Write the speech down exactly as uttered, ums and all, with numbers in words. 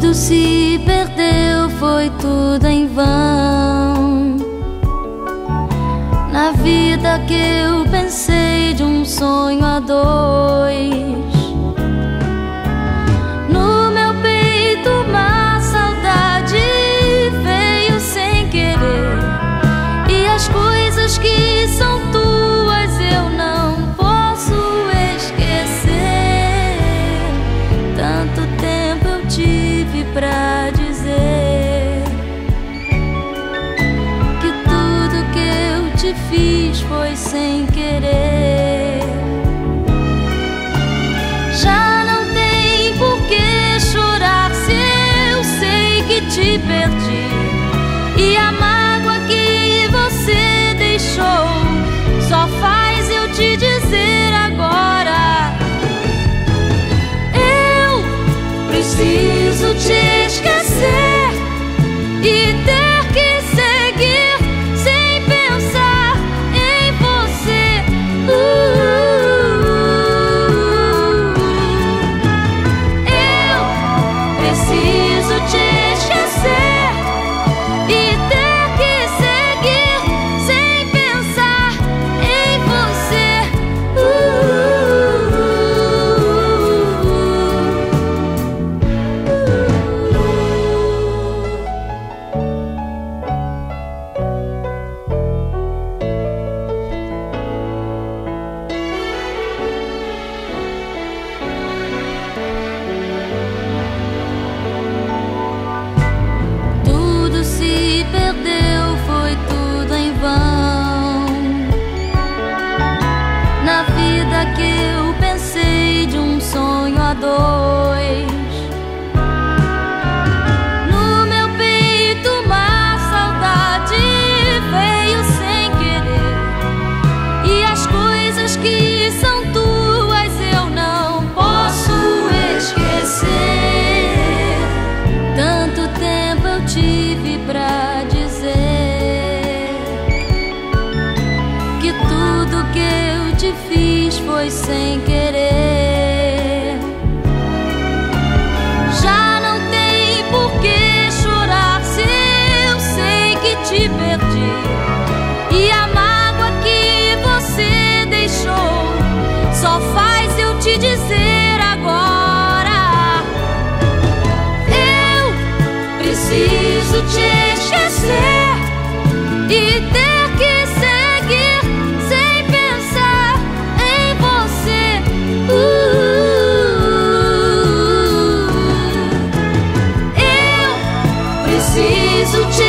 Tudo se perdeu, foi tudo em vão. Na vida que eu pensei de um sonho a dois, no meu peito uma saudade veio sem querer, e as coisas que são tuas eu não posso esquecer. Tanto tempo eu tive pra dizer que tudo que eu te fiz foi sem querer. Já não tem por que chorar se eu sei que te perdi, e a mágoa que você deixou só faz eu te dizer agora: eu preciso te esquecer e ter que seguir sem pensar em você. uh, Eu preciso te esquecer e ter que seguir sem pensar em você. Tudo se perdeu, foi tudo em vão. Na vida que eu pensei de um sonho a dois, no meu peito uma saudade veio sem querer, e as coisas que são tuas eu não posso esquecer. Tanto tempo eu tive pra dizer que tudo que eu te fiz foi sem querer. Já não tem por que chorar se eu sei que te perdi, e a mágoa que você deixou só faz eu te dizer agora: eu preciso te esquecer e ter que seguir sem pensar em você. uh, Eu preciso te